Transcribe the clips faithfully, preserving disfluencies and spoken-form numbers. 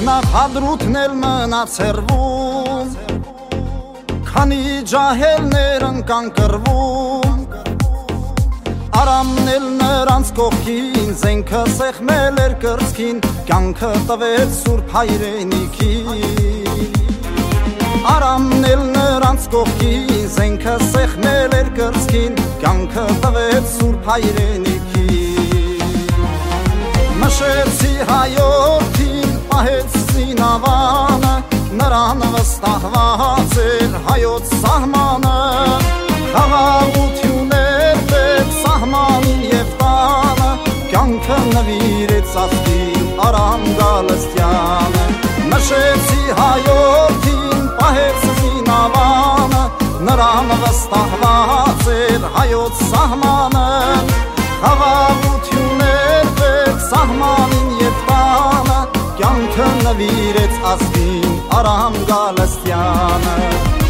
Նախադրութն էլ մնաց հեռվում, քանի ջահելներ ընկան կռվում, Արամն էլ նրանց կողքին, զենքը սեղմել էր կրծքին, կյանքը տվեց սուրբ հայրենիքին։ Արամն էլ նրանց կողքին, զենքը սեղմել էր կրծքին, կյանքը տվեց սուրբ հայրենիքին։ Մշեցի հայորդին, պահեց զինավանը, նրան վստահված էր հայոց սահմանը, խաղաղություններ պետք սահմանին և տանը, կյանքը նվիրեց ազգին Արամ Գալստյանը։ Մշեցի հայորդին, պահեց զինավանը, նրան վստահված էր հայոց սահմանը, խաղաղություններ պետք սահմանին և տանը, կյանքը նվիրեց ազգին Արամ Գալստյանը։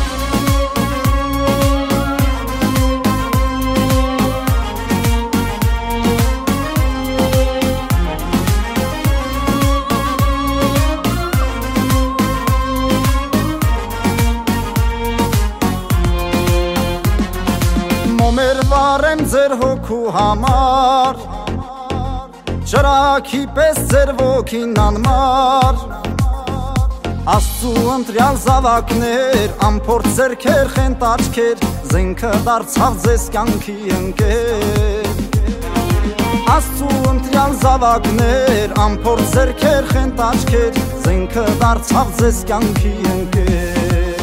Մոմեր վարեմ ձեր հոգու համար, ջրակի պես ձեր ոգին անմար, Աստծու ընտրյալ զավակներ, ամփորձ ձեռքեր, խենթ աչքեր, զենքը դարձավ ձեզ կյանքի ընկեր։ Աստծու ընտրյալ զավակներ, ամփորձ ձեռքեր, խենթ աչքեր, զենքը դարձավ ձեզ կյանքի ընկեր։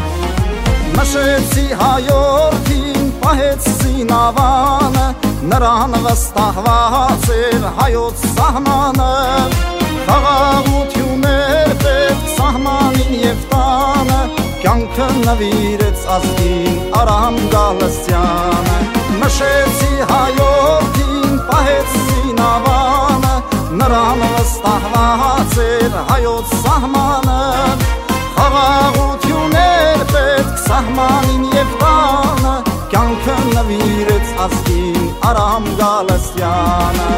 Մշեցի հայորդին, պահեց զինավանը, նրան վստահված էր հայոց սահմանը, խաղաղություններ պետք սահմանին և տանը, կյանքը նվիրեց ազգին Արամ Գալստյանը։ Մշեցի հայորդին, պահեց զինավանը, նրան վստահված էր հայոց սահմանը, խաղաղություններ պետք սահմանին և տանը, կյանքը նվիրեց ազգին Արամ Գալստյանը։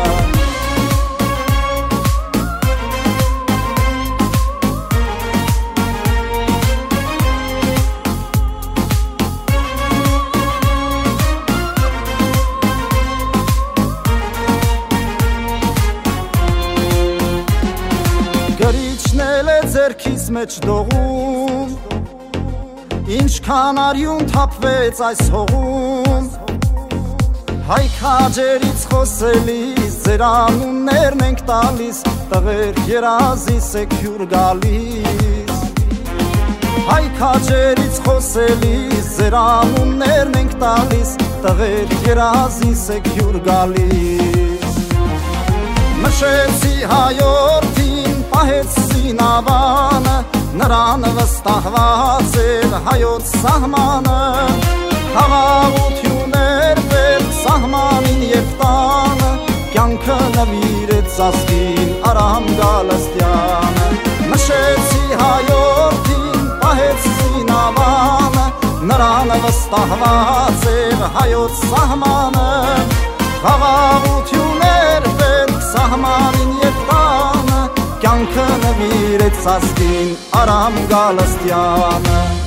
Գրիչնել է ձերքիս մեջ դողում, ինչքան արյուն թափվեց այս հողում, հայ քաջերից խոսելիս, ձեր անուններն ենք տալիս, տղեր երազիս եք հյուր գալիս։ Հայ քաջերից խոսելիս, ձեր անուններն ենք տալիս, տղեր երազիս եք հյուր գալիս։ Մշեցի հայորդին, պահեց զինավանը, նրան վստահված էր հայոց սահմանը, խաղաղություններ պետք սահմանին և տանը, կյանքը նվիրեց ազգին Արամ Գալստյանը։ Մշեցի հայորդին, պահեց զինավանը, նրան վստահված էր հայոց սահմանը, խաղաղություններ պետք սահմանին և տանը, կյանքը նվիրեց ազգին Արամ Գալստյանը։